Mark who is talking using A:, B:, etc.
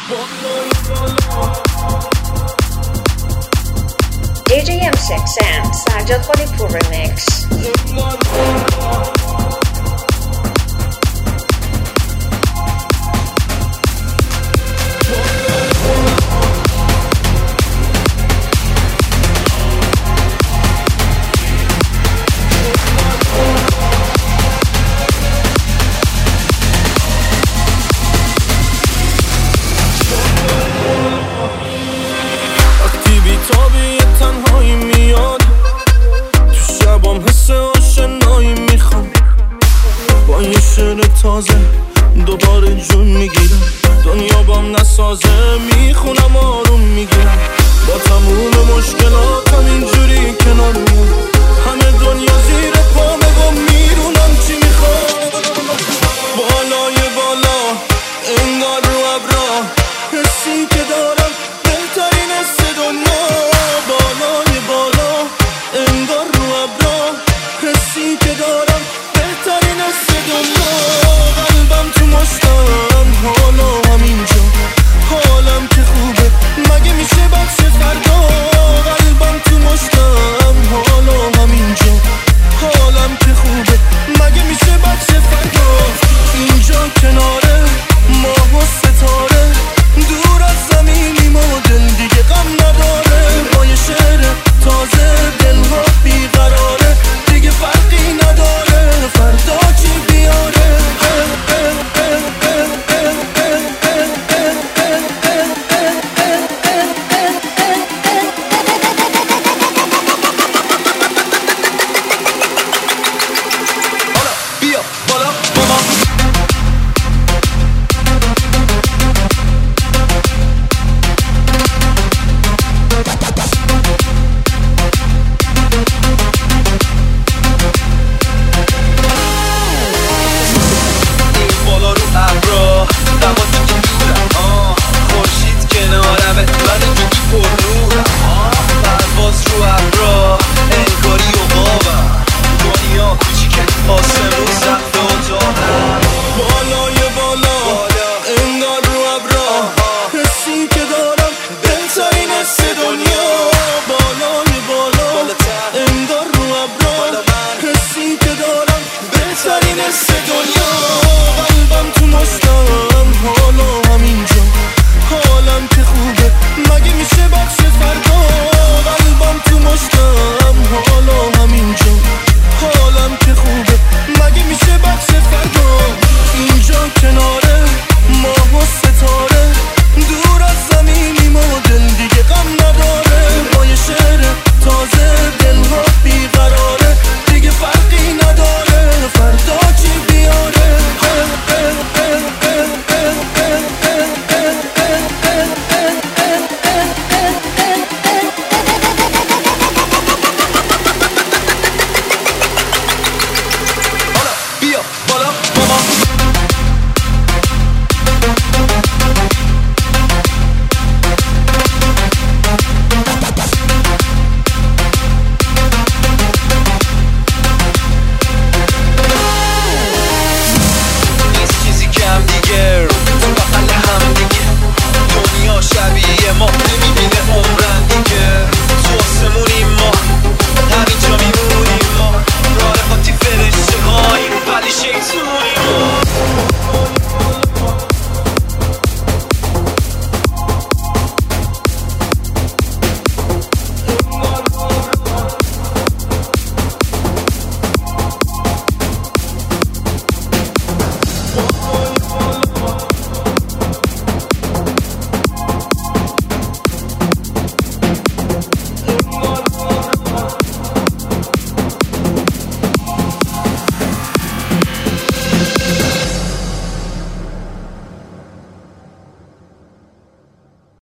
A: DJ M6 and Sajjad Khalipur remix.
B: تابی تنهایی میاد تو شبام حس آشنایی میخوام با یه شعر تازه دوباره جون میگیرم دنیا بام نسازه میخونم آروم میگیرم با تموم مشکلاتم اینجوری کنار میام همه دنیا زیر پامه و میرونم چی میخوام بالای بالا انگار رو ابرا حسی که دارم بهترین حس دنیا بالای بالا انگار رو ابرا حسی که دارم بهترین حس دنیا قلبم تو مشتم